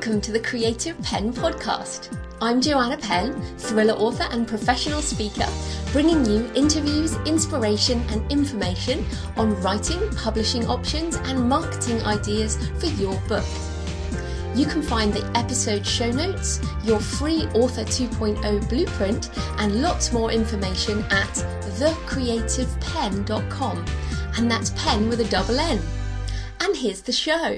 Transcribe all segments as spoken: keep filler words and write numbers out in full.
Welcome to the Creative Penn podcast. I'm Joanna Penn, thriller author and professional speaker, bringing you interviews, inspiration and information on writing, publishing options and marketing ideas for your book. You can find the episode show notes, your free Author two point oh blueprint and lots more information at the creative penn dot com, and that's pen with a double N. And here's the show.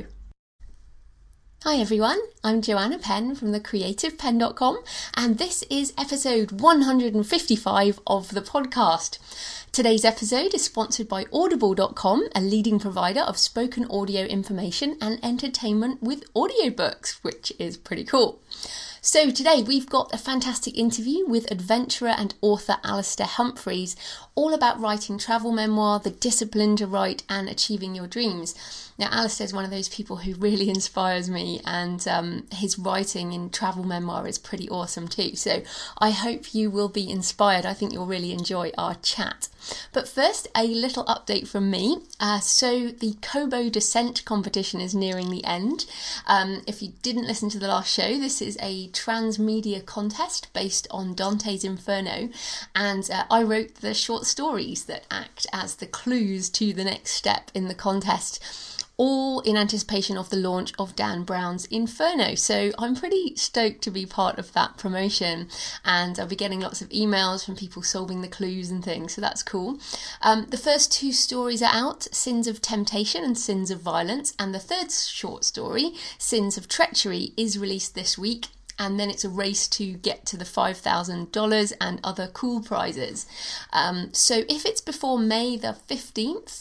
Hi everyone, I'm Joanna Penn from the creative penn dot com, and this is episode one hundred fifty-five of the podcast. Today's episode is sponsored by audible dot com, a leading provider of spoken audio information and entertainment with audiobooks, which is pretty cool. So today we've got a fantastic interview with adventurer and author Alastair Humphreys, all about writing travel memoir, the discipline to write and achieving your dreams. Now Alastair is one of those people who really inspires me, and um, his writing in travel memoir is pretty awesome too. So I hope you will be inspired. I think you'll really enjoy our chat. But first, a little update from me. Uh, so the Kobo Descent competition is nearing the end. Um, if you didn't listen to the last show, this is a transmedia contest based on Dante's Inferno, and uh, I wrote the short stories that act as the clues to the next step in the contest, all in anticipation of the launch of Dan Brown's Inferno. So I'm pretty stoked to be part of that promotion, and I'll be getting lots of emails from people solving the clues and things, so that's cool. Um, the first two stories are out, Sins of Temptation and Sins of Violence, and the third short story, Sins of Treachery, is released this week. And then it's a race to get to the five thousand dollars and other cool prizes. Um, so if it's before May the fifteenth,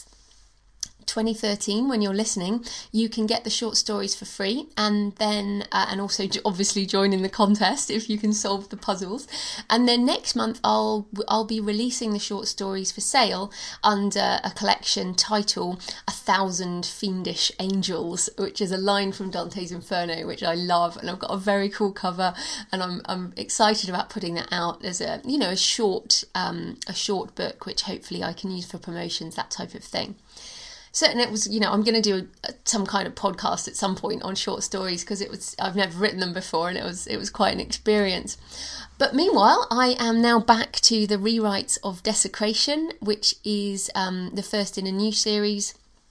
twenty thirteen, when you're listening, you can get the short stories for free, and then uh, and also obviously join in the contest if you can solve the puzzles. And then next month I'll I'll be releasing the short stories for sale under a collection title A Thousand Fiendish Angels, which is a line from Dante's Inferno, which I love, and I've got a very cool cover, and I'm I'm excited about putting that out as a you know a short um a short book, which hopefully I can use for promotions, that type of thing. So, and it was, you know, I'm going to do a, some kind of podcast at some point on short stories, because it was, I've never written them before, and it was, it was quite an experience. But meanwhile, I am now back to the rewrites of Desecration, which is um, the first in a new series.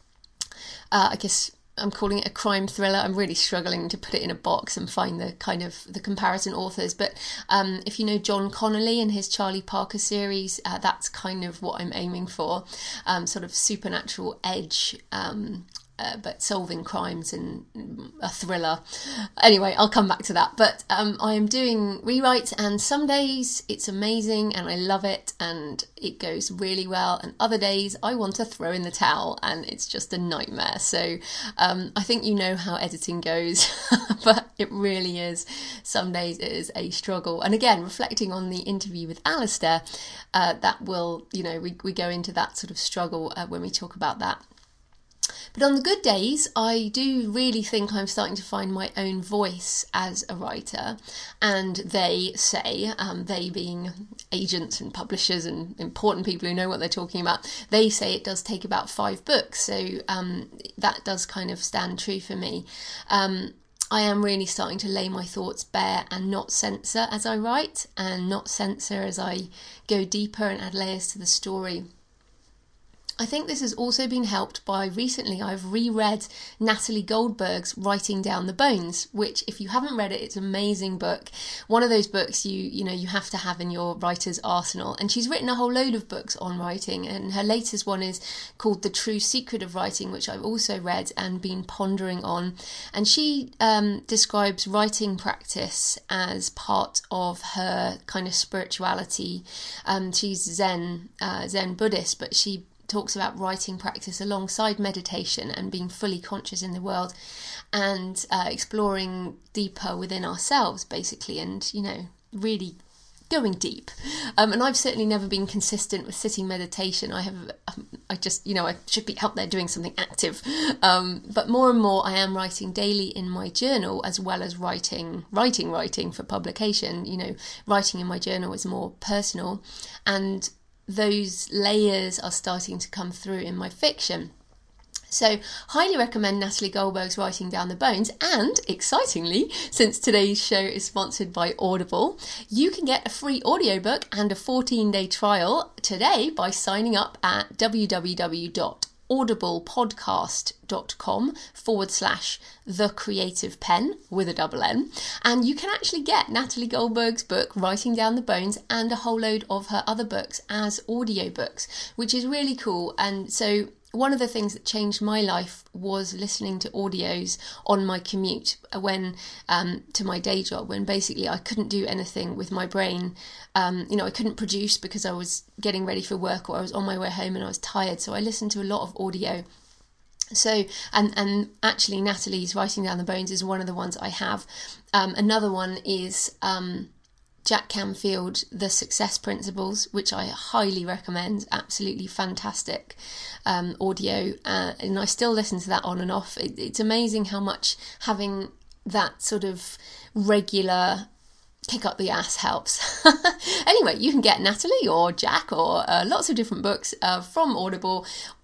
Uh, I guess I'm calling it a crime thriller. I'm really struggling to put it in a box and find the kind of the comparison authors. But um, if you know John Connolly and his Charlie Parker series, uh, that's kind of what I'm aiming for. Um, sort of supernatural edge, um, uh, but solving crimes and a thriller. Anyway, I'll come back to that. But um, I am doing rewrites, and some days it's amazing and I love it and it goes really well, and other days I want to throw in the towel and it's just a nightmare. So um, I think you know how editing goes, but it really is. Some days it is a struggle. And again, reflecting on the interview with Alastair, uh, that will, you know, we, we go into that sort of struggle uh, when we talk about that. But on the good days, I do really think I'm starting to find my own voice as a writer. And they say, um, they being agents and publishers and important people who know what they're talking about, they say it does take about five books. So um, that does kind of stand true for me. Um, I am really starting to lay my thoughts bare and not censor as I write, and not censor as I go deeper and add layers to the story. I think this has also been helped by recently I've reread Natalie Goldberg's Writing Down the Bones, which, if you haven't read it, it's an amazing book. One of those books you you know you have to have in your writer's arsenal. And she's written a whole load of books on writing, and her latest one is called The True Secret of Writing, which I've also read and been pondering on. And she um, describes writing practice as part of her kind of spirituality. Um, she's Zen, uh, Zen Buddhist, but she talks about writing practice alongside meditation and being fully conscious in the world, and uh, exploring deeper within ourselves, basically, and, you know, really going deep. Um, and I've certainly never been consistent with sitting meditation. I have, um, I just, you know, I should be out there doing something active. Um, but more and more I am writing daily in my journal, as well as writing, writing, writing for publication. You know, writing in my journal is more personal, and those layers are starting to come through in my fiction. So, highly recommend Natalie Goldberg's Writing Down the Bones. And, excitingly, since today's show is sponsored by Audible, you can get a free audiobook and a fourteen-day trial today by signing up at www.audiblepodcast.com forward slash the creative pen with a double N. And you can actually get Natalie Goldberg's book, Writing Down the Bones, and a whole load of her other books as audiobooks, which is really cool. And so, one of the things that changed my life was listening to audios on my commute when um, to my day job, when basically I couldn't do anything with my brain. Um, you know, I couldn't produce because I was getting ready for work, or I was on my way home and I was tired. So I listened to a lot of audio. So, and, and actually Natalie's Writing Down the Bones is one of the ones I have. Um, another one is Um, Jack Canfield, The Success Principles, which I highly recommend. Absolutely fantastic um, audio. Uh, and I still listen to that on and off. It, it's amazing how much having that sort of regular kick up the ass helps. Anyway, you can get Natalie or Jack or uh, lots of different books uh, from Audible,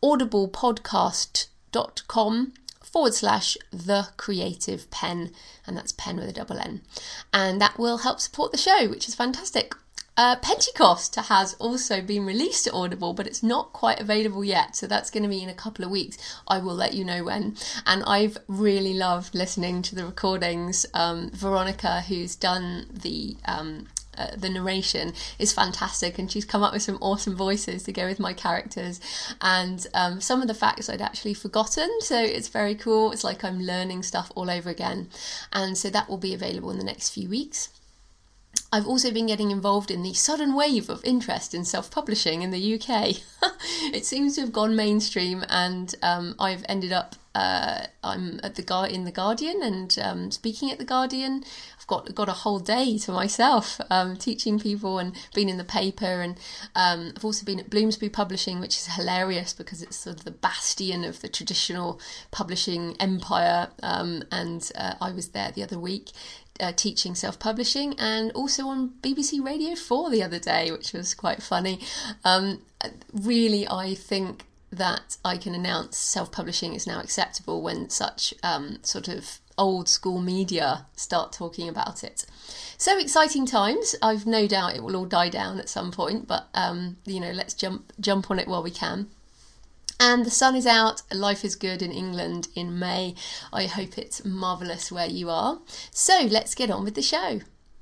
audiblepodcast.com forward slash the creative pen, and that's pen with a double N, and that will help support the show, which is fantastic. Uh, Pentecost has also been released at Audible, but it's not quite available yet, so that's going to be in a couple of weeks. I will let you know when. And I've really loved listening to the recordings. Um, Veronica, who's done the um, Uh, the narration, is fantastic, and she's come up with some awesome voices to go with my characters, and um, some of the facts I'd actually forgotten, so it's very cool. It's like I'm learning stuff all over again, and so that will be available in the next few weeks. I've also been getting involved in the sudden wave of interest in self-publishing in the U K. It seems to have gone mainstream, and um, I've ended up uh, I'm at the Gar- in the Guardian and um, speaking at the Guardian. I've got got a whole day to myself, um, teaching people and being in the paper, and um, I've also been at Bloomsbury Publishing, which is hilarious because it's sort of the bastion of the traditional publishing empire, um, and uh, I was there the other week. Uh, teaching self-publishing, and also on B B C Radio four the other day, which was quite funny. Um, really, I think that I can announce self-publishing is now acceptable when such um, sort of old school media start talking about it. So exciting times. I've no doubt it will all die down at some point, but um, you know, let's jump jump on it while we can. And the sun is out, life is good in England in May. I hope it's marvellous where you are. So let's get on with the show.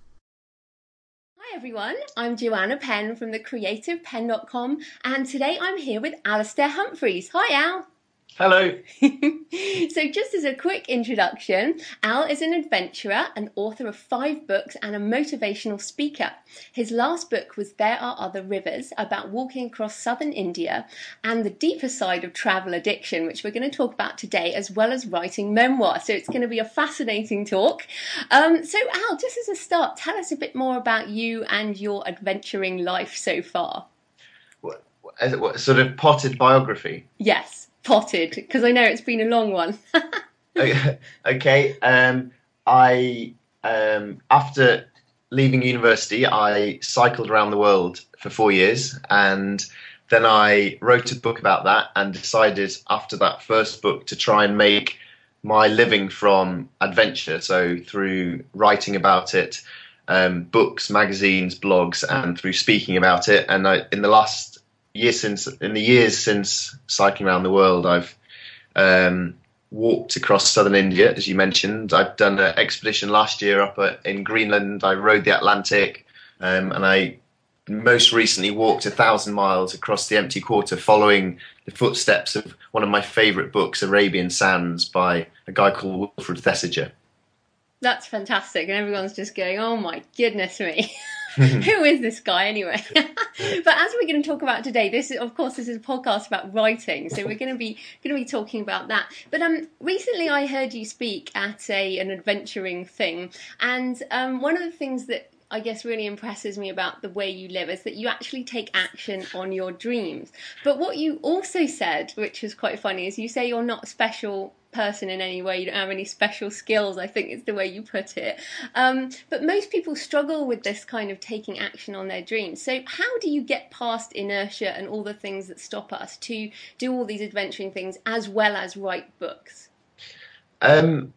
Hi everyone, I'm Joanna Penn from the creative pen dot com, and today I'm here with Alistair Humphreys. Hi Al. Hello. So just as a quick introduction, Al is an adventurer, an author of five books and a motivational speaker. His last book was There Are Other Rivers, about walking across southern India and the deeper side of travel addiction, which we're going to talk about today, as well as writing memoir. So it's going to be a fascinating talk. Um, so Al, just as a start, tell us a bit more about you and your adventuring life so far. What, what sort of potted biography? Yes. Potted, because I know it's been a long one. Okay. Um, I um, after leaving university, I cycled around the world for four years, and then I wrote a book about that, and decided after that first book to try and make my living from adventure. So through writing about it, um, books, magazines, blogs, and through speaking about it. And I, in the last year since in the years since cycling around the world, I've um, walked across southern India, as you mentioned. I've done an expedition last year up in Greenland. I rode the Atlantic, um, and I most recently walked a thousand miles across the empty quarter, following the footsteps of one of my favourite books, Arabian Sands, by a guy called Wilfred Thesiger. That's fantastic, and everyone's just going, oh my goodness me. Who is this guy anyway? But as we're going to talk about today, this is, of course, this is a podcast about writing, so we're going to be going to be talking about that. But um, recently I heard you speak at a an adventuring thing, and um, one of the things that I guess really impresses me about the way you live is that you actually take action on your dreams. But what you also said, which was quite funny, is you say you're not special person in any way. You don't have any special skills, I think is the way you put it. Um, but most people struggle with this kind of taking action on their dreams. So how do you get past inertia and all the things that stop us to do all these adventuring things as well as write books? Um,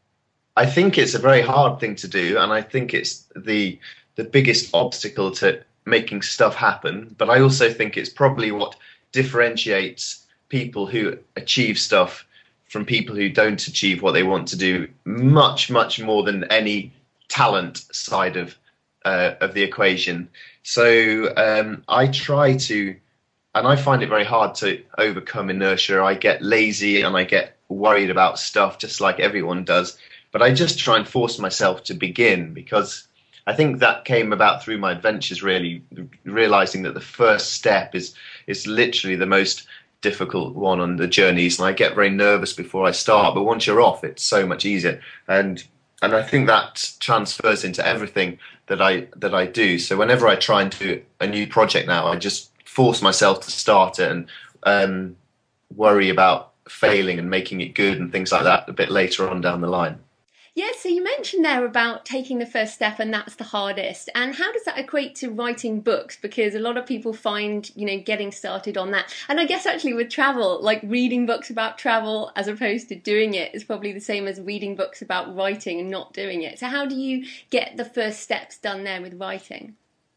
I think it's a very hard thing to do, and I think it's the the biggest obstacle to making stuff happen. But I also think it's probably what differentiates people who achieve stuff from people who don't achieve what they want to do much, much more than any talent side of uh, of the equation. So um, I try to, and I find it very hard to overcome inertia. I get lazy and I get worried about stuff just like everyone does. But I just try and force myself to begin, because I think that came about through my adventures, really, realizing that the first step is is literally the most difficult one on the journeys. And I get very nervous before I start, but once you're off, it's so much easier. And and I think that transfers into everything that I that I do. So whenever I try and do a new project now, I just force myself to start it and um, worry about failing and making it good and things like that a bit later on down the line. Yeah, so you mentioned there about taking the first step, and that's the hardest. And how does that equate to writing books? Because a lot of people find, you know, getting started on that. And I guess actually with travel, like reading books about travel as opposed to doing it is probably the same as reading books about writing and not doing it. So how do you get the first steps done there with writing?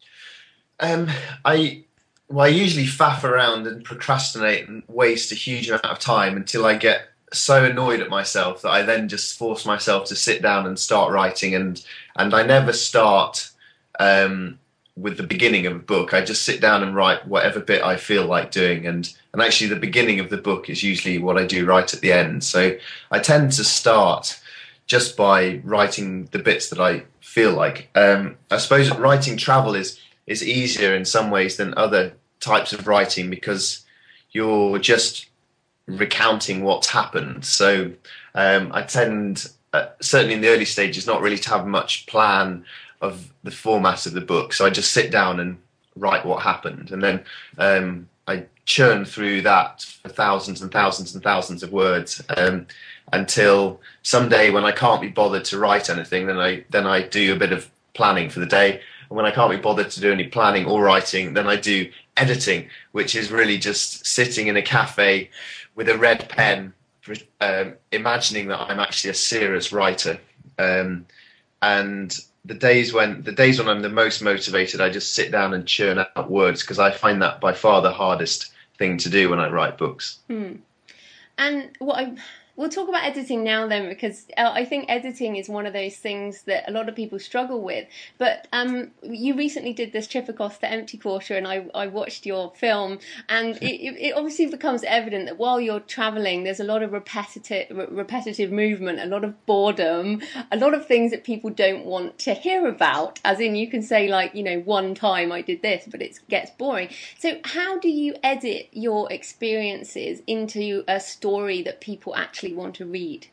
Um, I well, I usually faff around and procrastinate and waste a huge amount of time until I get so annoyed at myself that I then just force myself to sit down and start writing. And and I never start um, with the beginning of a book. I just sit down and write whatever bit I feel like doing. And, and actually the beginning of the book is usually what I do right at the end. So I tend to start just by writing the bits that I feel like. Um, I suppose writing travel is, is easier in some ways than other types of writing, because you're just recounting what's happened. So um, I tend, uh, certainly in the early stages, not really to have much plan of the format of the book. So I just sit down and write what happened, and then um, I churn through that for thousands and thousands and thousands of words um, until someday when I can't be bothered to write anything, then I then I do a bit of planning for the day. And when I can't be bothered to do any planning or writing, then I do editing, which is really just sitting in a cafe with a red pen, um, imagining that I'm actually a serious writer. Um, and the days when the days when I'm the most motivated, I just sit down and churn out words, because I find that by far the hardest thing to do when I write books. Hmm. And what I We'll talk about editing now then, because uh, I think editing is one of those things that a lot of people struggle with. But um, you recently did this trip across the Empty Quarter, and I, I watched your film, and it, it obviously becomes evident that while you're travelling, there's a lot of repetitive, re- repetitive movement, a lot of boredom, a lot of things that people don't want to hear about, as in you can say, like, you know, one time I did this, but it gets boring. So how do you edit your experiences into a story that people actually want to read?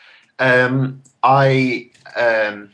Um, I um,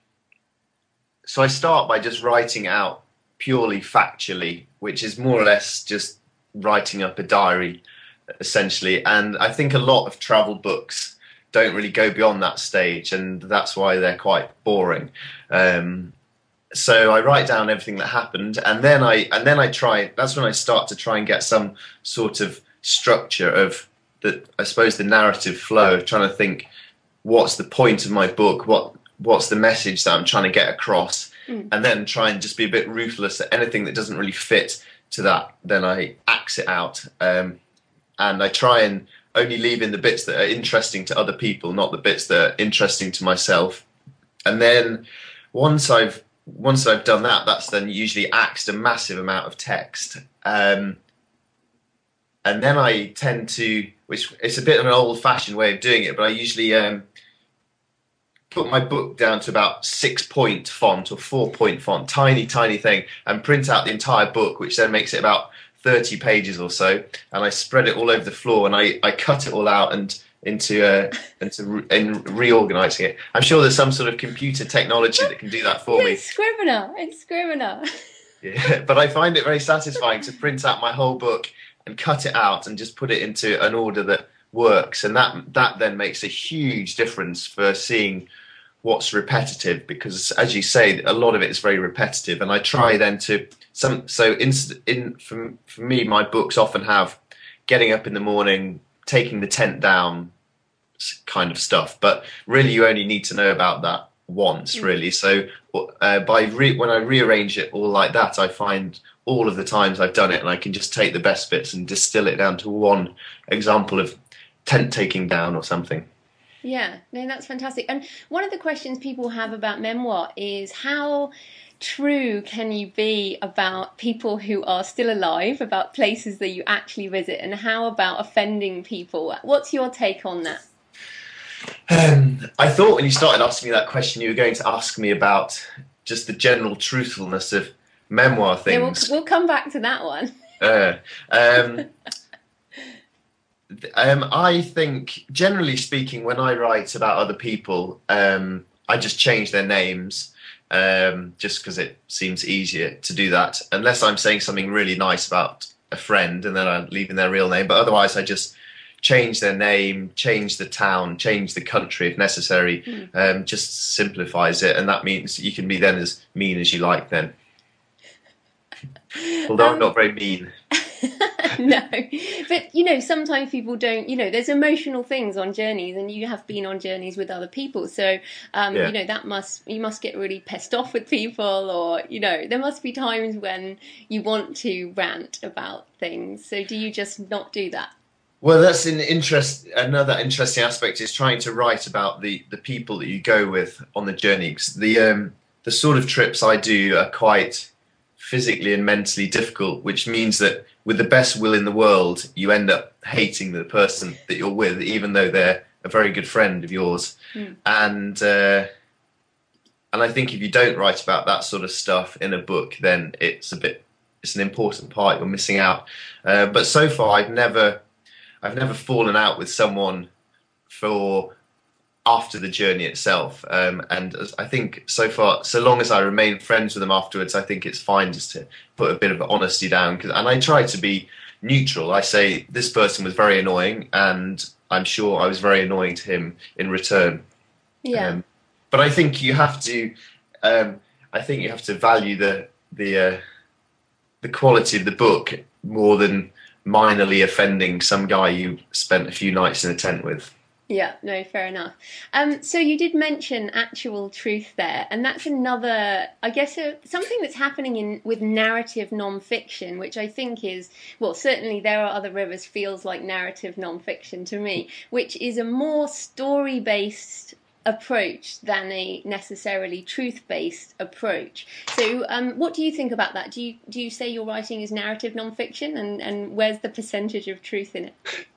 so I start by just writing out purely factually, which is more or less just writing up a diary, essentially. And I think a lot of travel books don't really go beyond that stage, and that's why they're quite boring. Um, so I write down everything that happened, and then I and then I try. That's when I start to try and get some sort of structure of the, I suppose, the narrative flow, of trying to think, what's the point of my book? What what's the message that I'm trying to get across? Mm. And then try and just be a bit ruthless at anything that doesn't really fit to that. Then I axe it out, um, and I try and only leave in the bits that are interesting to other people, not the bits that are interesting to myself. And then once I've once I've done that, that's then usually axed a massive amount of text. Um, and then I tend to, which it's a bit of an old-fashioned way of doing it, but I usually um, put my book down to about six-point font or four-point font, tiny, tiny thing, and print out the entire book, which then makes it about thirty pages or so, and I spread it all over the floor, and I, I cut it all out and into uh, into re- and reorganising it. I'm sure there's some sort of computer technology that can do that for it's me. It's Scrivener, it's Scrivener. Yeah, but I find it very satisfying to print out my whole book and cut it out and just put it into an order that works, and that that then makes a huge difference for seeing what's repetitive, because as you say, a lot of it is very repetitive, and I try then to some so in in for, for me, my books often have getting up in the morning, taking the tent down kind of stuff, but really you only need to know about that once, really. So uh, by re when I rearrange it all like that, I find all of the times I've done it, and I can just take the best bits and distill it down to one example of tent taking down or something. Yeah, no, that's fantastic. And one of the questions people have about memoir is how true can you be about people who are still alive, about places that you actually visit, and how about offending people? What's your take on that? Um, I thought when you started asking me that question, you were going to ask me about just the general truthfulness of memoir things. Yeah, we'll, we'll come back to that one. uh, um, um, I think, generally speaking, when I write about other people, um, I just change their names, um, just because it seems easier to do that, unless I'm saying something really nice about a friend and then I'm leaving their real name. But otherwise, I just change their name, change the town, change the country if necessary. Mm. Um, just simplifies it, and that means you can be then as mean as you like then. Although um, I'm not very mean. No, but you know, sometimes people don't, you know, there's emotional things on journeys, and you have been on journeys with other people, so um yeah. you know, that must you must get really pissed off with people, or you know, there must be times when you want to rant about things. So do you just not do that? Well, that's an interest. Another interesting aspect is trying to write about the the people that you go with on the journey. 'Cause the um the sort of trips I do are quite physically and mentally difficult, which means that with the best will in the world, you end up hating the person that you're with, even though they're a very good friend of yours. Mm. And uh, and I think if you don't write about that sort of stuff in a book, then it's a bit it's an important part you're missing out. Uh, but so far, I've never I've never fallen out with someone for after the journey itself, um, and I think so far, so long as I remain friends with them afterwards, I think it's fine just to put a bit of honesty down. Cause, and I try to be neutral. I say this person was very annoying, and I'm sure I was very annoying to him in return. Yeah. Um, but I think you have to, um, I think you have to value the the uh, the quality of the book more than minorly offending some guy you spent a few nights in a tent with. Yeah, no, fair enough. Um, so you did mention actual truth there, and that's another, I guess, uh, something that's happening in with narrative non-fiction, which I think is, well, certainly There Are Other Rivers feels like narrative non-fiction to me, which is a more story-based approach than a necessarily truth-based approach. So um, what do you think about that? Do you do you say your writing is narrative non-fiction, and, and where's the percentage of truth in it?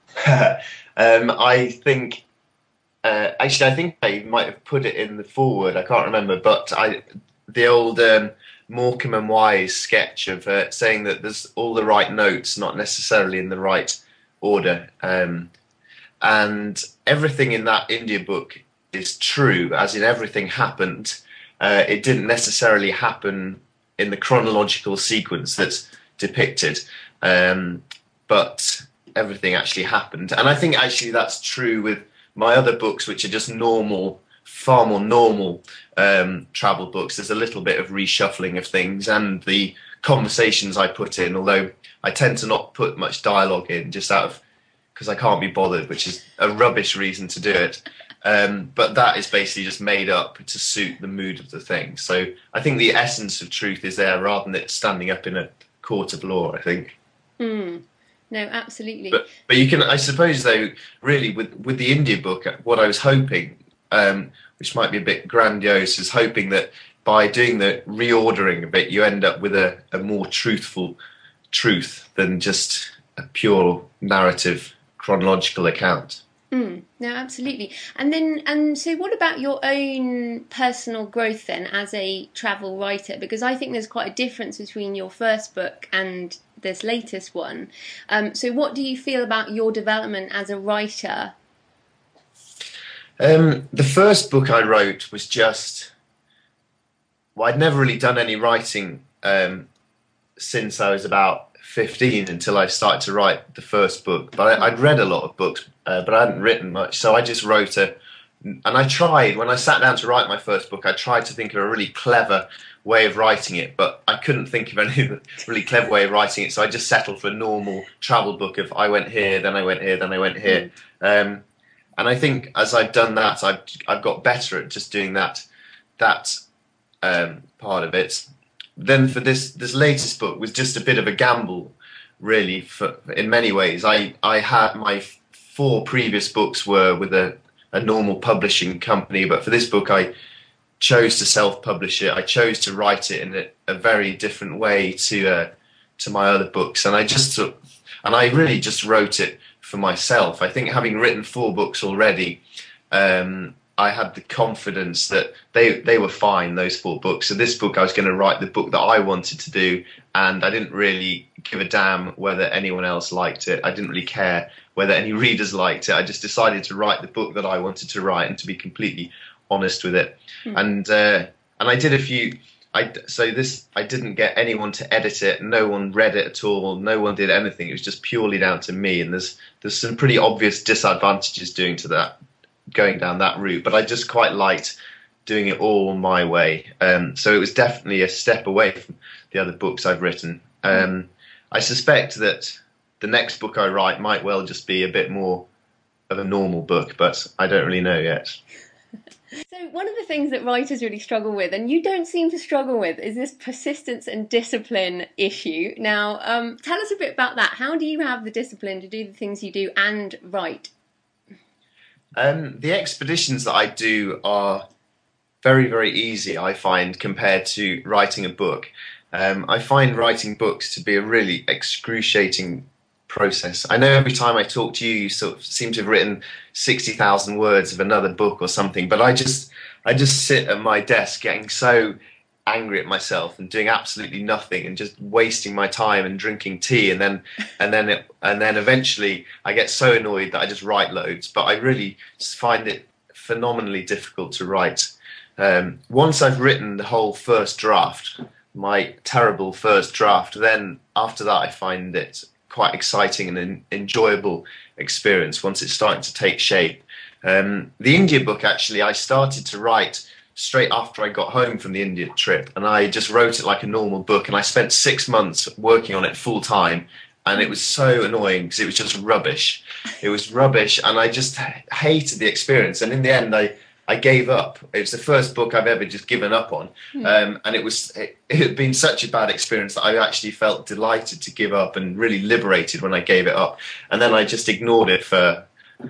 um, I think, uh, actually, I think I might have put it in the foreword. I can't remember, but I, the old um, Morecambe and Wise sketch of uh, saying that there's all the right notes, not necessarily in the right order, um, and everything in that India book is true, as in everything happened. Uh, it didn't necessarily happen in the chronological sequence that's depicted, um, but everything actually happened. And I think actually that's true with my other books, which are just normal, far more normal um, travel books. There's a little bit of reshuffling of things, and the conversations I put in, although I tend to not put much dialogue in just out of because I can't be bothered, which is a rubbish reason to do it. Um, but that is basically just made up to suit the mood of the thing. So I think the essence of truth is there rather than it standing up in a court of law, I think. Mm. No, absolutely. But but you can, I suppose, though, really with with the India book, what I was hoping, um, which might be a bit grandiose, is hoping that by doing the reordering a bit, you end up with a, a more truthful truth than just a pure narrative chronological account. Mm, no, absolutely. And then, and so what about your own personal growth then as a travel writer? Because I think there's quite a difference between your first book and this latest one. Um, so what do you feel about your development as a writer? Um, the first book I wrote was just, well, I'd never really done any writing um, since I was about fifteen until I started to write the first book. But I, I'd read a lot of books, uh, but I hadn't written much. So I just wrote a, and I tried, when I sat down to write my first book, I tried to think of a really clever way of writing it, but I couldn't think of any really clever way of writing it. So I just settled for a normal travel book of I went here, then I went here, then I went here. Um, and I think as I've done that, I've, I've got better at just doing that, that um, part of it. Then for this this latest book was just a bit of a gamble, really. For in many ways, I I had my four previous books were with a a normal publishing company, but for this book I chose to self-publish it. I chose to write it in a, a very different way to uh, to my other books, and I just and I really just wrote it for myself. I think having written four books already, um, I had the confidence that they they were fine, those four books. So this book, I was going to write the book that I wanted to do, and I didn't really give a damn whether anyone else liked it. I didn't really care whether any readers liked it. I just decided to write the book that I wanted to write, and to be completely honest with it. Mm. And uh, and I did a few. I so this I didn't get anyone to edit it. No one read it at all. No one did anything. It was just purely down to me. And there's there's some pretty obvious disadvantages doing to that. Going down that route, but I just quite liked doing it all my way. Um, so it was definitely a step away from the other books I've written. Um, I suspect that the next book I write might well just be a bit more of a normal book, but I don't really know yet. So one of the things that writers really struggle with, and you don't seem to struggle with, is this persistence and discipline issue. Now, um, tell us a bit about that. How do you have the discipline to do the things you do and write? Um, the expeditions that I do are very, very easy, I find, compared to writing a book. Um, I find writing books to be a really excruciating process. I know every time I talk to you, you sort of seem to have written sixty thousand words of another book or something, but I just, I just sit at my desk getting so angry at myself and doing absolutely nothing and just wasting my time and drinking tea, and then and then it, and then eventually I get so annoyed that I just write loads. But I really find it phenomenally difficult to write. Um, once I've written the whole first draft, my terrible first draft, then after that I find it quite exciting and an enjoyable experience once it's starting to take shape. Um, the India book, actually, I started to write straight after I got home from the India trip, and I just wrote it like a normal book, and I spent six months working on it full time, and it was so annoying because it was just rubbish. It was rubbish, and I just hated the experience, and in the end I, I gave up. It was the first book I've ever just given up on, um, and it was it, it had been such a bad experience that I actually felt delighted to give up and really liberated when I gave it up, and then I just ignored it for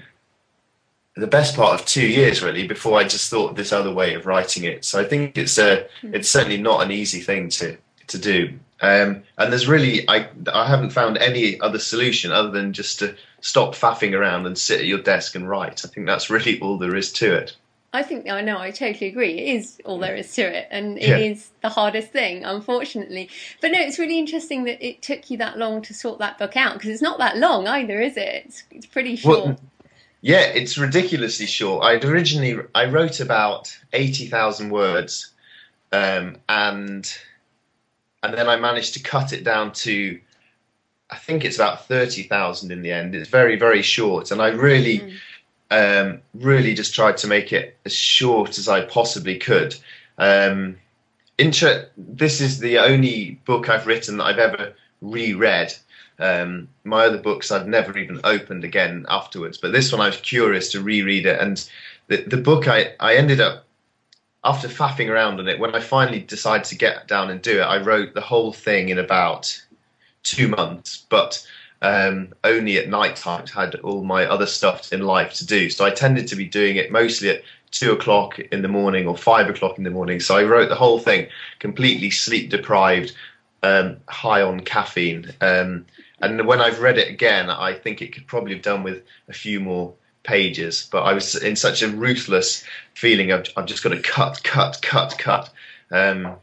the best part of two years, really, before I just thought of this other way of writing it. So I think it's a, it's certainly not an easy thing to to do. Um, and there's really, I I haven't found any other solution other than just to stop faffing around and sit at your desk and write. I think that's really all there is to it. I think, I know, I totally agree. It is all there is to it, and it Yeah. is the hardest thing, unfortunately. But no, it's really interesting that it took you that long to sort that book out, because it's not that long either, is it? It's, it's pretty short. Well, yeah, it's ridiculously short. I'd originally, I wrote about eighty thousand words, um, and and then I managed to cut it down to, I think it's about thirty thousand in the end. It's very, very short, and I really, mm. um, really just tried to make it as short as I possibly could. Um, inter- this is the only book I've written that I've ever reread. Um, my other books I've never even opened again afterwards, but this one I was curious to reread it, and the, the book I, I ended up, after faffing around on it, when I finally decided to get down and do it, I wrote the whole thing in about two months, but um, only at night time. I had all my other stuff in life to do, so I tended to be doing it mostly at two o'clock in the morning or five o'clock in the morning. So I wrote the whole thing completely sleep deprived, um, high on caffeine. Um, And when I've read it again, I think it could probably have done with a few more pages. But I was in such a ruthless feeling of I've just got to cut, cut, cut, cut. Um,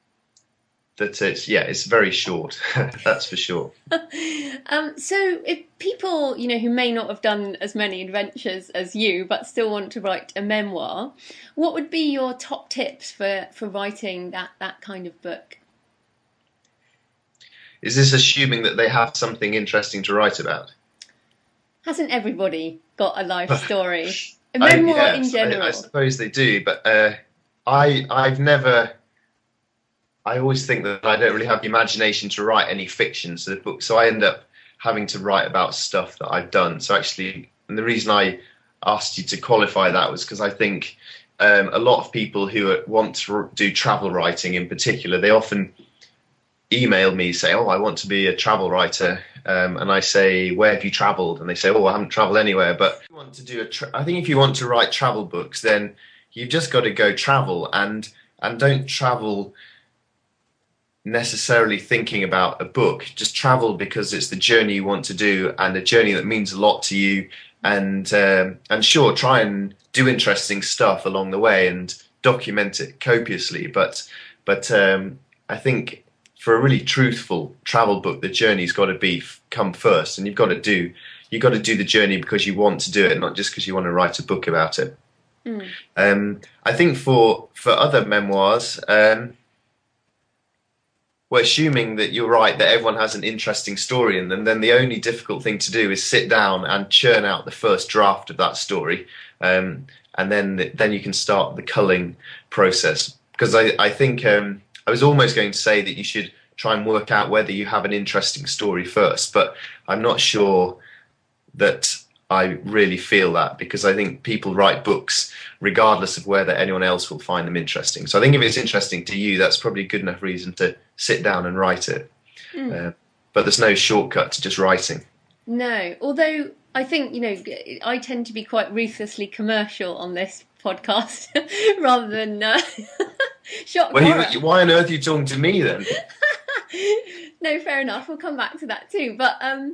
that it's yeah, it's very short. That's for sure. um, so, if people, you know, who may not have done as many adventures as you, but still want to write a memoir, what would be your top tips for for writing that that kind of book? is this assuming that they have something interesting to write about? Hasn't everybody got a life story? A I, memoir yes, in general. I, I suppose they do, but uh, I I've never. I always think that I don't really have the imagination to write any fiction, so the book. So I end up having to write about stuff that I've done. So actually, and the reason I asked you to qualify that was because I think um, a lot of people who want to do travel writing, in particular, they often email me say, "Oh, I want to be a travel writer," um, and I say, "Where have you travelled?" And they say, "Oh, I haven't travelled anywhere." But if you want to do a, tra- I think if you want to write travel books, then you've just got to go travel and and don't travel necessarily thinking about a book. Just travel because it's the journey you want to do and a journey that means a lot to you. And um, and sure, try and do interesting stuff along the way and document it copiously. But but um, I think for a really truthful travel book, the journey's got to be come first, and you've got to do you've got to do the journey because you want to do it, not just because you want to write a book about it. Mm. Um, I think for for other memoirs. Um, We're assuming that you're right, that everyone has an interesting story in them, then the only difficult thing to do is sit down and churn out the first draft of that story. Um, and then then you can start the culling process. Because I, I think um, I was almost going to say that you should try and work out whether you have an interesting story first, but I'm not sure that I really feel that, because I think people write books regardless of whether anyone else will find them interesting. So I think if it's interesting to you, that's probably a good enough reason to sit down and write it. Mm. Uh, but there's no shortcut to just writing. No, although I think, you know, I tend to be quite ruthlessly commercial on this podcast rather than uh, shock well, horror. You, why on earth are you talking to me then? No, fair enough. We'll come back to that too. But um,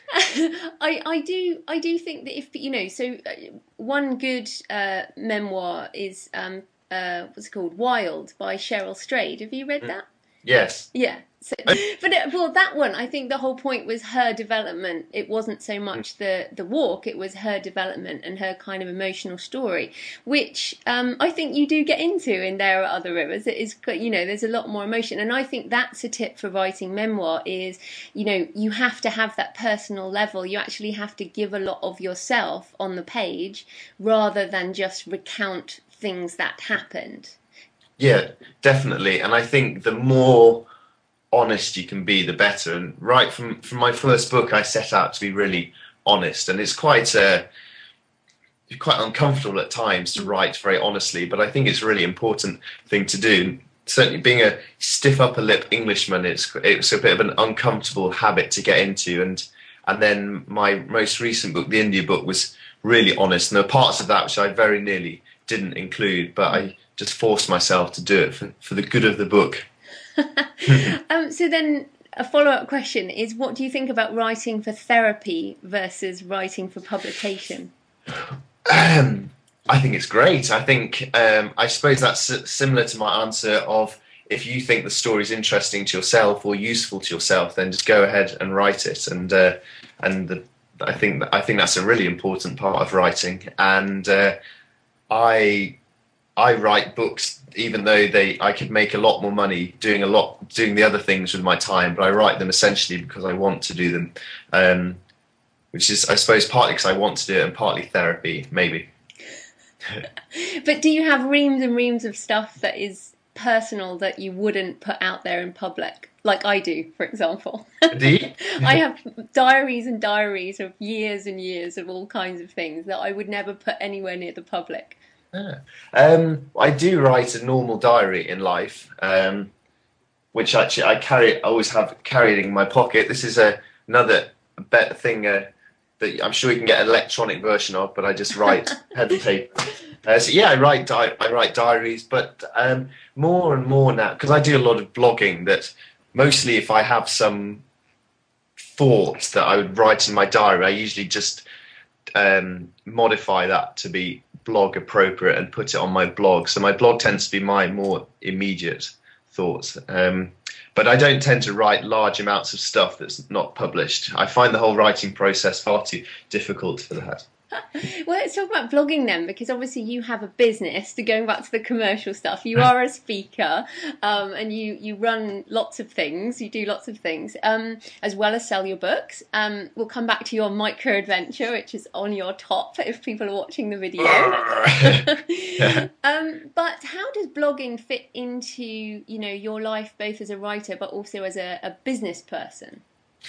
I, I do, I do think that if you know, so uh, one good uh, memoir is um, uh, what's it called, Wild by Cheryl Strayed. Have you read that? Yes. Yeah. So, but it, well, that one, I think the whole point was her development. It wasn't so much the, the walk, it was her development and her kind of emotional story, which um, I think you do get into in There Are Other Rivers. It is, you know, there's a lot more emotion. And I think that's a tip for writing memoir is, you know, you have to have that personal level. You actually have to give a lot of yourself on the page rather than just recount things that happened. Yeah, definitely. And I think the more honest you can be, the better. And right from from my first book, I set out to be really honest, and it's quite uh, quite uncomfortable at times to write very honestly, but I think it's a really important thing to do. Certainly, being a stiff upper lip Englishman, it's it's a bit of an uncomfortable habit to get into. And and then my most recent book, the India book, was really honest, and there were parts of that which I very nearly didn't include, but I just forced myself to do it for, for the good of the book. um, so then a follow-up question is, what do you think about writing for therapy versus writing for publication? Um, I think it's great. I think, um, I suppose that's s- similar to my answer of, if you think the story's interesting to yourself or useful to yourself, then just go ahead and write it. And uh, and the, I think I think that's a really important part of writing. And uh, I I write books even though they I could make a lot more money doing a lot doing the other things with my time, but I write them essentially because I want to do them, um, which is, I suppose, partly because I want to do it and partly therapy, maybe. But do you have reams and reams of stuff that is personal that you wouldn't put out there in public, like I do, for example? Do you? I have diaries and diaries of years and years of all kinds of things that I would never put anywhere near the public. Yeah. Um, I do write a normal diary in life, um, which actually I carry. I always have carried in my pocket. This is a, another better thing uh, that I'm sure you can get an electronic version of, but I just write pen and paper. Uh, so yeah, I write di- I write diaries, but um, more and more now, because I do a lot of blogging. That mostly, if I have some thoughts that I would write in my diary, I usually just um, modify that to be blog appropriate and put it on my blog. So my blog tends to be my more immediate thoughts. Um, but I don't tend to write large amounts of stuff that's not published. I find the whole writing process far too difficult for that. Well, let's talk about blogging then, because obviously you have a business. To going back to the commercial stuff, you are a speaker, um, and you you run lots of things. You do lots of things, um, as well as sell your books. Um, we'll come back to your micro adventure, which is on your top if people are watching the video. um, but how does blogging fit into, you know, your life, both as a writer but also as a, a business person?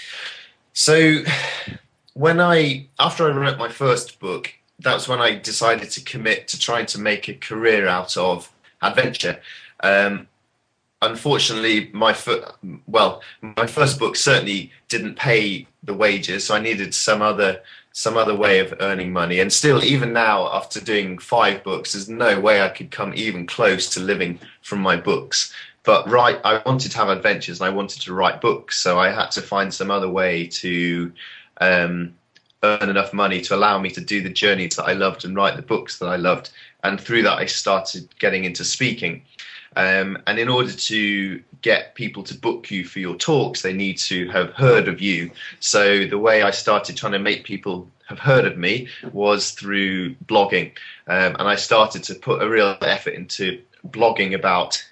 So, when I, after I wrote my first book, that's when I decided to commit to trying to make a career out of adventure. Um, unfortunately, my fir- well, my first book certainly didn't pay the wages, so I needed some other some other way of earning money. And still, even now, after doing five books, there's no way I could come even close to living from my books. But right, I wanted to have adventures and I wanted to write books, so I had to find some other way to um, earn enough money to allow me to do the journeys that I loved and write the books that I loved. And through that, I started getting into speaking. Um, and in order to get people to book you for your talks, they need to have heard of you. So the way I started trying to make people have heard of me was through blogging. Um, and I started to put a real effort into blogging about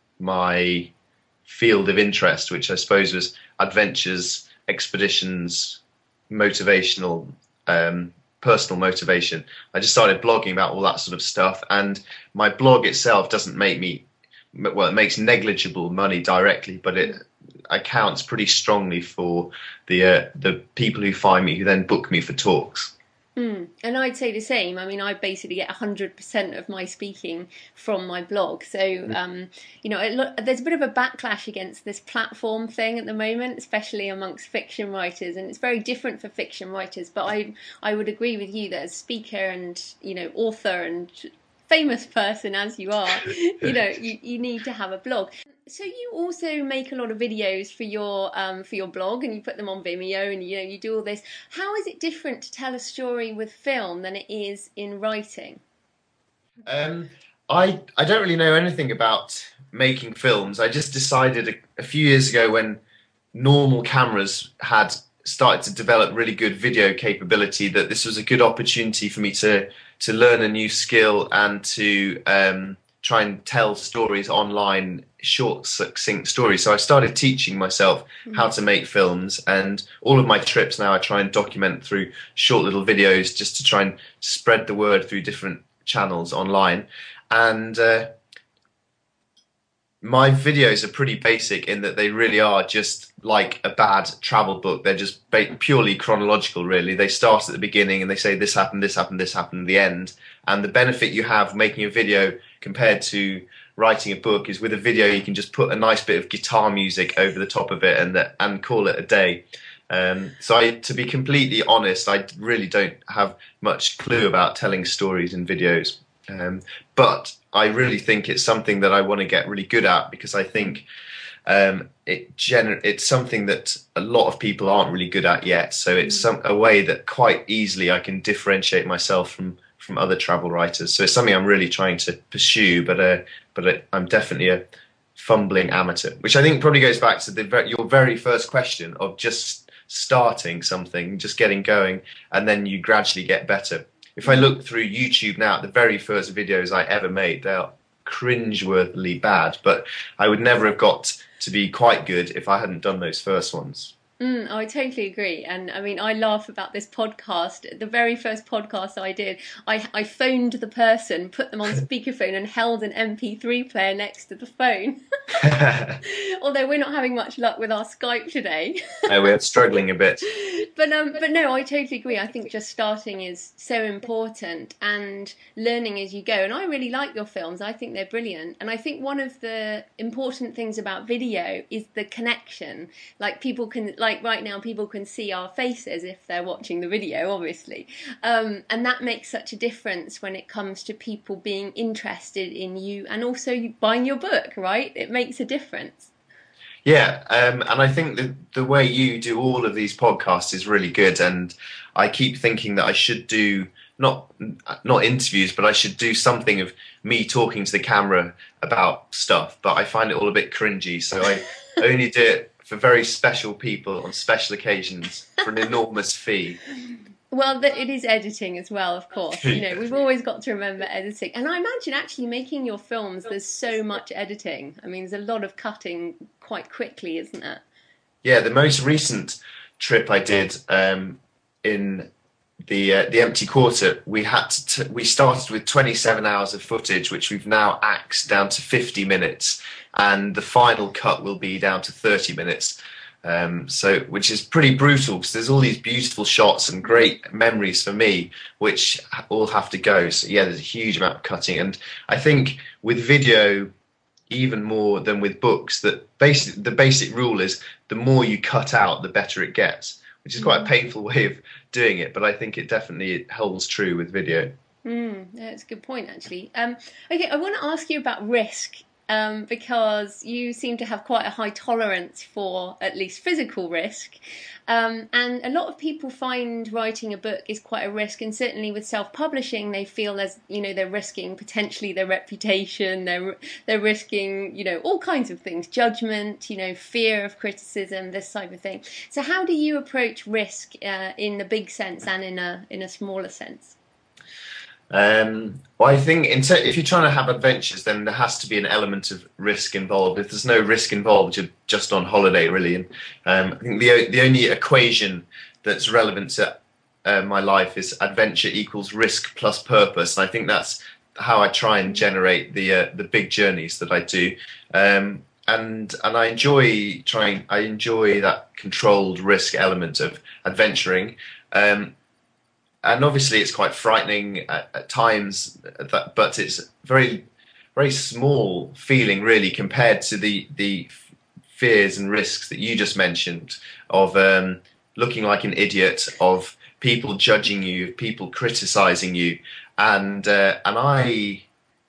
my field of interest, which I suppose was adventures, expeditions, motivational, um, personal motivation. I just started blogging about all that sort of stuff, and my blog itself doesn't make me, well, it makes negligible money directly, but it accounts pretty strongly for the uh, the people who find me, who then book me for talks. Mm. And I'd say the same. I mean, I basically get one hundred percent of my speaking from my blog. So, um, you know, it, there's a bit of a backlash against this platform thing at the moment, especially amongst fiction writers. And it's very different for fiction writers. But I, I would agree with you that as speaker and, you know, author and famous person as you are, you know, you, you need to have a blog. So you also make a lot of videos for your um, for your blog, and you put them on Vimeo, and you know you do all this. How is it different to tell a story with film than it is in writing? Um, I I don't really know anything about making films. I just decided a, a few years ago, when normal cameras had started to develop really good video capability, that this was a good opportunity for me to to learn a new skill and to um, try and tell stories online, short, succinct stories. So I started teaching myself how to make films, and all of my trips now I try and document through short little videos, just to try and spread the word through different channels online. And uh, my videos are pretty basic in that they really are just like a bad travel book. They're just purely chronological, really. They start at the beginning and they say this happened, this happened, this happened at the end. And the benefit you have making a video compared to writing a book is, with a video you can just put a nice bit of guitar music over the top of it and and call it a day. Um, so I, to be completely honest, I really don't have much clue about telling stories in videos. Um, but I really think it's something that I want to get really good at, because I think um, it gener- it's something that a lot of people aren't really good at yet. So it's some, a way that quite easily I can differentiate myself from from other travel writers. So it's something I'm really trying to pursue, but uh, but uh, I'm definitely a fumbling amateur, which I think probably goes back to the ver- your very first question of just starting something, just getting going, and then you gradually get better. If I look through YouTube now, the very first videos I ever made, they're cringeworthily bad, but I would never have got to be quite good if I hadn't done those first ones. Mm, I totally agree. And I mean, I laugh about this podcast. The very first podcast I did, I, I phoned the person, put them on speakerphone and held an M P three player next to the phone. Although we're not having much luck with our Skype today. No, we're struggling a bit. But um, but no, I totally agree. I think just starting is so important, and learning as you go. And I really like your films. I think they're brilliant. And I think one of the important things about video is the connection. Like people can, like right now, people can see our faces if they're watching the video, obviously. Um, and that makes such a difference when it comes to people being interested in you and also buying your book, right? It makes a difference. Yeah, um, and I think the the way you do all of these podcasts is really good, and I keep thinking that I should do not not interviews, but I should do something of me talking to the camera about stuff. But I find it all a bit cringy, so I only do it for very special people on special occasions for an enormous fee. Well, the, it is editing as well, of course. You know, we've always got to remember editing. And I imagine actually making your films, there's so much editing. I mean, there's a lot of cutting quite quickly, isn't there? Yeah, the most recent trip I did um, in the uh, the Empty Quarter, we had to t- we started with twenty-seven hours of footage, which we've now axed down to fifty minutes, and the final cut will be down to thirty minutes. Um, so, which is pretty brutal because there's all these beautiful shots and great memories for me, which all have to go. So, yeah, there's a huge amount of cutting, and I think with video, even more than with books, that basic the basic rule is the more you cut out, the better it gets, which is quite a painful way of doing it, but I think it definitely holds true with video. Mm, that's a good point, actually. Um, okay, I want to ask you about risk. Um, because you seem to have quite a high tolerance for at least physical risk. Um, and a lot of people find writing a book is quite a risk, and certainly with self-publishing, they feel as, you know, they're risking potentially their reputation, they're, they're risking, you know, all kinds of things, judgment, you know, fear of criticism, this type of thing. So how do you approach risk uh, in the big sense and in a, in a smaller sense? Um, well, I think in ter- if you're trying to have adventures, then there has to be an element of risk involved. If there's no risk involved, you're just on holiday, really. And um, I think the the only equation that's relevant to uh, my life is adventure equals risk plus purpose. And I think that's how I try and generate the uh, the big journeys that I do. Um, and and I enjoy trying. I enjoy that controlled risk element of adventuring. Um, And obviously, it's quite frightening at, at times, that, but it's very, very small feeling, really, compared to the the fears and risks that you just mentioned of um, looking like an idiot, of people judging you, of people criticizing you, and uh, and I,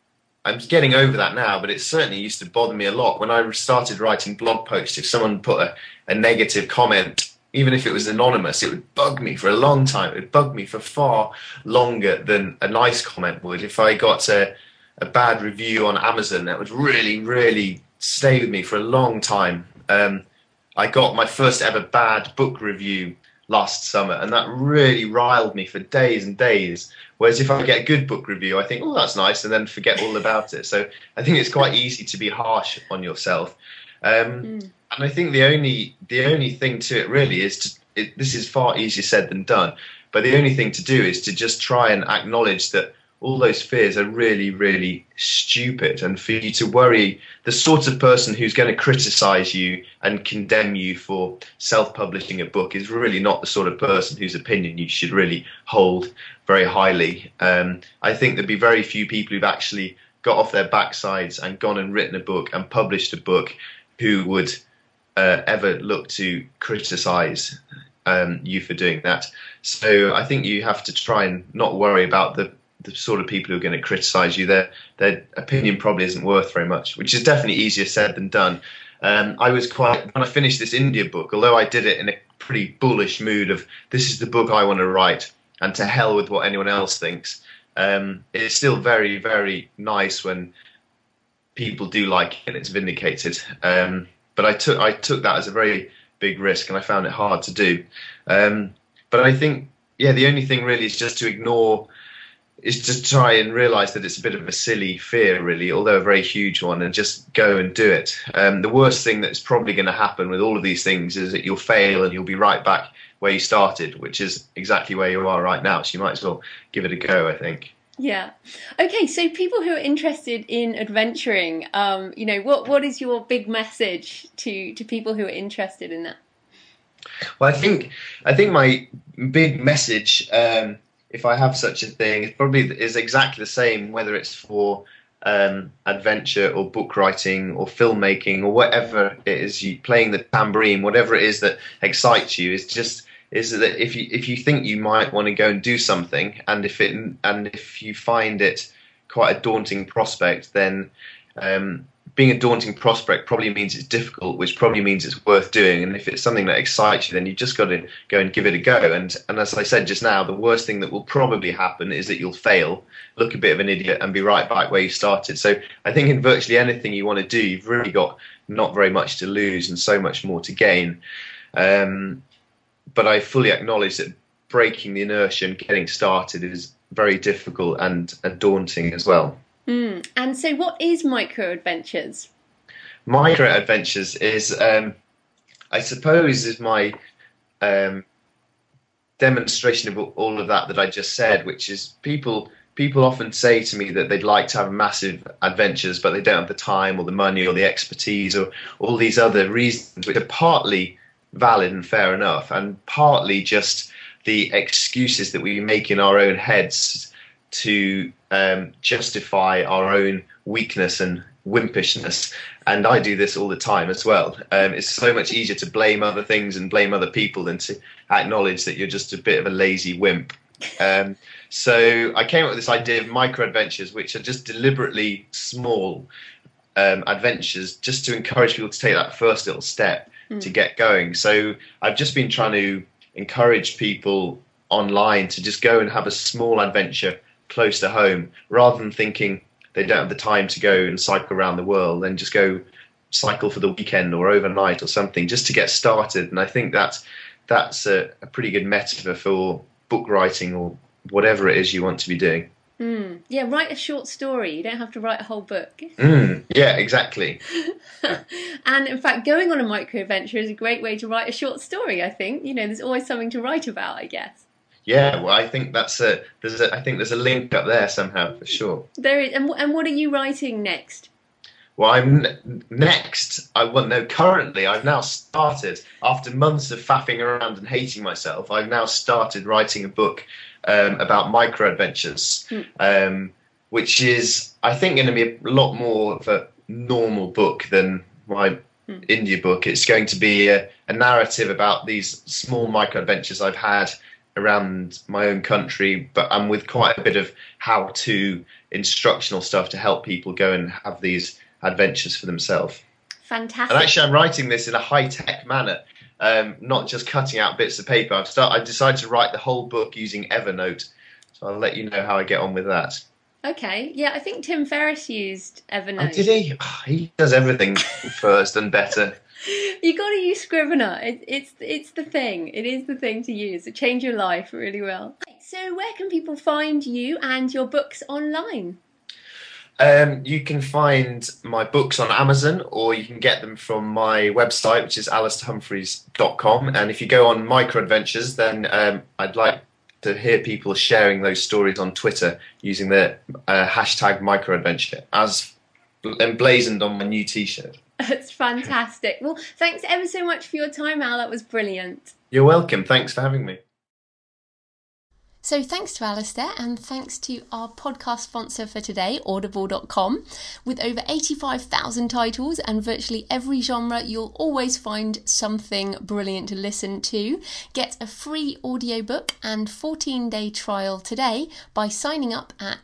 I'm getting over that now, but it certainly used to bother me a lot when I started writing blog posts. If someone put a, a negative comment, even if it was anonymous, it would bug me for a long time. It would bug me for far longer than a nice comment would. If I got a, a bad review on Amazon, that would really, really stay with me for a long time. Um, I got my first ever bad book review last summer, and that really riled me for days and days. Whereas if I get a good book review, I think, oh, that's nice, and then forget all about it. So I think it's quite easy to be harsh on yourself. Um, mm. And I think the only the only thing to it really is to it, this is far easier said than done. But the only thing to do is to just try and acknowledge that all those fears are really, really stupid, and for you to worry. The sort of person who's going to criticize you and condemn you for self-publishing a book is really not the sort of person whose opinion you should really hold very highly. Um, I think there'd be very few people who've actually got off their backsides and gone and written a book and published a book who would uh, ever look to criticize um, you for doing that. So I think you have to try and not worry about the, the sort of people who are going to criticize you. Their, their opinion probably isn't worth very much, which is definitely easier said than done. Um, I was quite, when I finished this India book, although I did it in a pretty bullish mood of this is the book I want to write and to hell with what anyone else thinks, um, it's still very, very nice when people do like it and it's vindicated. Um, but I took I took that as a very big risk, and I found it hard to do. Um, but I think, yeah, the only thing really is just to ignore, is to try and realise that it's a bit of a silly fear, really, although a very huge one, and just go and do it. Um, the worst thing that's probably going to happen with all of these things is that you'll fail and you'll be right back where you started, which is exactly where you are right now. So you might as well give it a go, I think. Yeah. Okay, so people who are interested in adventuring, um, you know, what what is your big message to, to people who are interested in that? Well, I think I think my big message, um, if I have such a thing, it probably is exactly the same, whether it's for um, adventure or book writing or filmmaking or whatever it is, you playing the tambourine, whatever it is that excites you, is just is that if you if you think you might want to go and do something, and if it and if you find it quite a daunting prospect, then um, being a daunting prospect probably means it's difficult, which probably means it's worth doing. And if it's something that excites you, then you just got to go and give it a go. And and as I said just now, the worst thing that will probably happen is that you'll fail, look a bit of an idiot, and be right back where you started. So I think in virtually anything you want to do, you've really got not very much to lose and so much more to gain. Um, But I fully acknowledge that breaking the inertia and getting started is very difficult and, and daunting as well. Mm. And so what is Micro Adventures? Micro Adventures is, um, I suppose, is my um, demonstration of all of that that I just said, which is people people often say to me that they'd like to have massive adventures, but they don't have the time or the money or the expertise or all these other reasons, which are partly valid and fair enough, and partly just the excuses that we make in our own heads to um, justify our own weakness and wimpishness. And I do this all the time as well. Um, it's so much easier to blame other things and blame other people than to acknowledge that you're just a bit of a lazy wimp. Um, so I came up with this idea of micro adventures, which are just deliberately small um, adventures, just to encourage people to take that first little step mm. to get going. So I've just been trying to encourage people online to just go and have a small adventure close to home, rather than thinking they don't have the time to go and cycle around the world, then just go cycle for the weekend or overnight or something, just to get started. And I think that's that's a, a pretty good metaphor for book writing or whatever it is you want to be doing. Mm. Yeah, write a short story. You don't have to write a whole book. Mm. Yeah, exactly. And in fact, going on a micro adventure is a great way to write a short story, I think. You know, there's always something to write about, I guess. Yeah, well, I think that's a there's a I think there's a link up there somehow for sure. There is, and, and what are you writing next? Well, I'm n- next. I well, no. Currently, I've now started after months of faffing around and hating myself. I've now started writing a book um, about micro adventures, mm. um, which is I think going to be a lot more of a normal book than my mm. indie book. It's going to be a, a narrative about these small micro adventures I've had around my own country, but I'm with quite a bit of how-to instructional stuff to help people go and have these adventures for themselves. Fantastic. And actually I'm writing this in a high-tech manner, um, not just cutting out bits of paper. I've start, I decided to write the whole book using Evernote, so I'll let you know how I get on with that. Okay, yeah, I think Tim Ferriss used Evernote. Oh, did he? Oh, he does everything first and better. You got to use Scrivener. It, it's it's the thing. It is the thing to use. It change your life really well. So where can people find you and your books online? Um, you can find my books on Amazon, or you can get them from my website, which is alistair humphreys dot com. And if you go on Micro Adventures, then um, I'd like to hear people sharing those stories on Twitter using the uh, hashtag microadventure, as emblazoned on my new t-shirt. That's fantastic. Well, thanks ever so much for your time, Al. That was brilliant. You're welcome. Thanks for having me. So thanks to Alistair, and thanks to our podcast sponsor for today, audible dot com. With over eighty-five thousand titles and virtually every genre, you'll always find something brilliant to listen to. Get a free audiobook and fourteen-day trial today by signing up at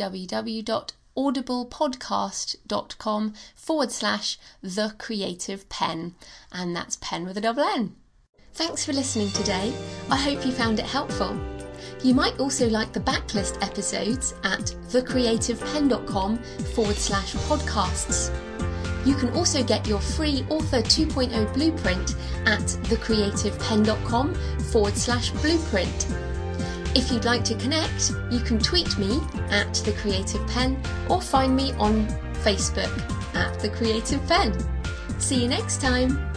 www.audiblepodcast.com forward slash the creative pen. And that's pen with a double N. Thanks for listening today. I hope you found it helpful. You might also like the backlist episodes at thecreativepen.com forward slash podcasts. You can also get your free Author two point oh blueprint at thecreativepen.com forward slash blueprint. If you'd like to connect, you can tweet me at The Creative Pen or find me on Facebook at The Creative Pen. See you next time.